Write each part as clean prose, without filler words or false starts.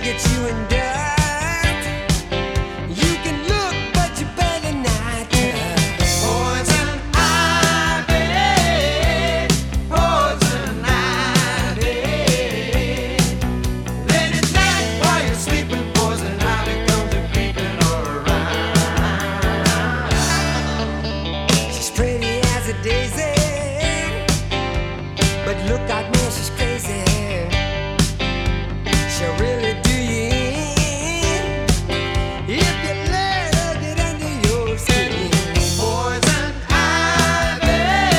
get you in dirt. You can look, but you better not touch. Poison ivy, poison ivy. Late at night while you're sleeping, poison ivy comes a creeping around. She's pretty as a daisy, but look out, man, she's crazy. She'll really do you in if you let her get under your skin. Poison ivy,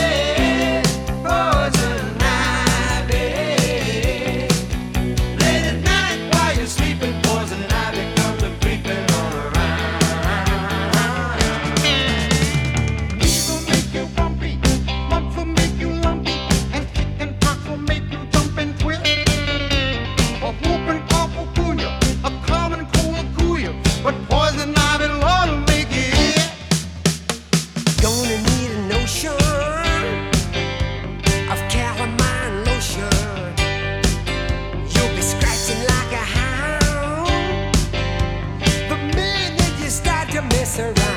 poison ivy. Late at night while you're sleeping, poison ivy comes a creeping all around. Knees will make you bumpy, bumps will make you lumpy, and kicking rocks will make you jump and twist. A whooping cough will cool you, a common cold will cool you, but poison ivy, Lord, will make you ill. Gonna need a notion of calamine lotion. You'll be scratching like a hound the minute you start to mess around.